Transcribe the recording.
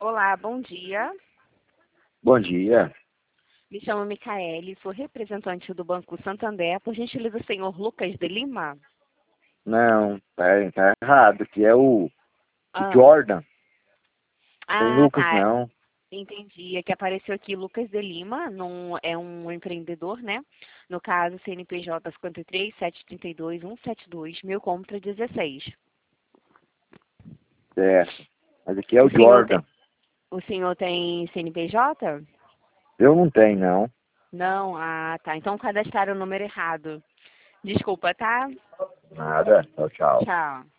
Olá, bom dia. Bom dia. Me chamo Micaele, sou representante do Banco Santander. Por gentileza, o senhor Lucas de Lima? Não, tá errado, que é o Ah, Jordan. Tem ah, Lucas, tá. não. Entendi. É que apareceu aqui Lucas de Lima, é um empreendedor, né? No caso, CNPJ 53-732-172, mil contra 16. Certo. Mas aqui é O o senhor tem, Jordan. o senhor tem CNPJ? Eu não tenho, não. Não? Ah, tá. Então cadastraram o número errado. Desculpa, tá? Nada. Tchau, tchau. Tchau.